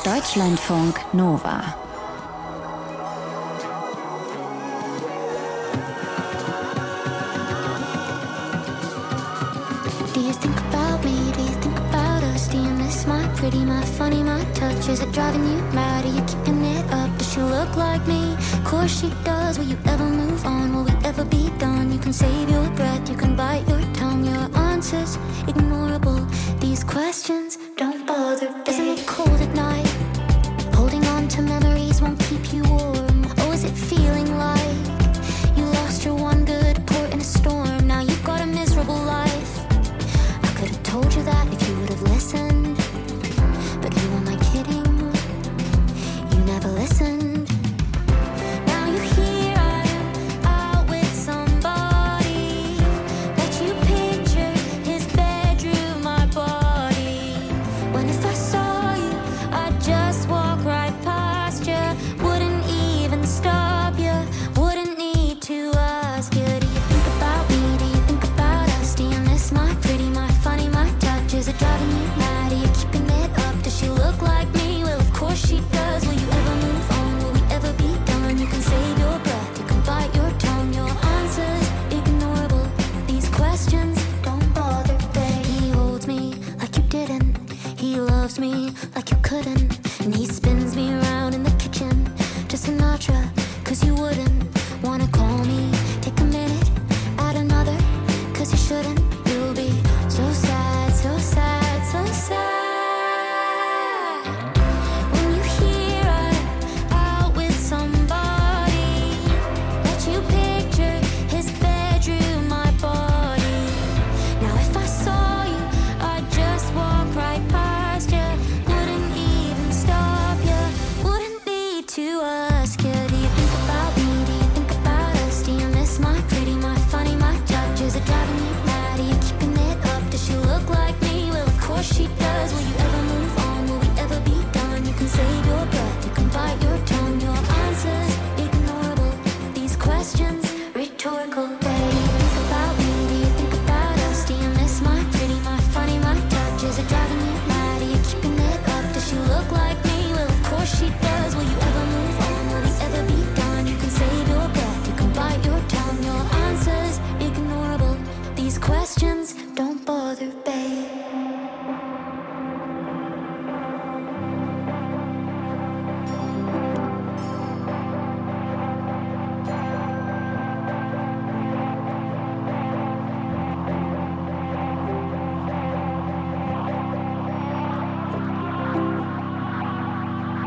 Deutschlandfunk Nova. Do you think about me? Do you think about us? Do you miss my pretty, my funny, my touch? Is it driving you mad? Are you keeping it up? Does she look like me? Of course she does. Will you ever move on? Will we ever be done? You can save your breath, you can bite your tongue. Your answers ignorable. These questions don't bother. Isn't it cold at night? Holding on to memories won't keep you warm. Oh, is it feeling like you lost your one good port in a storm? Now you've got a miserable life. I could have told you that if you would have listened. But who am I kidding? You never listened. Now you're here, I am out with somebody. Bet you picture his bedroom, my body. When if I saw you, I'd just walk right past you. Wouldn't even stop you, wouldn't need to ask you. Do you think about me? Do you think about us? Do you miss my pretty, my funny, my touch? Is it driving you mad? Are you keeping it up? Does she look like me? Well, of course she does. Will you ever move on? Will we ever be done? You can save your breath, you can bite your tongue. Your answers ignorable. These questions don't bother, babe. He holds me like you didn't. He loves me like you couldn't. And he spills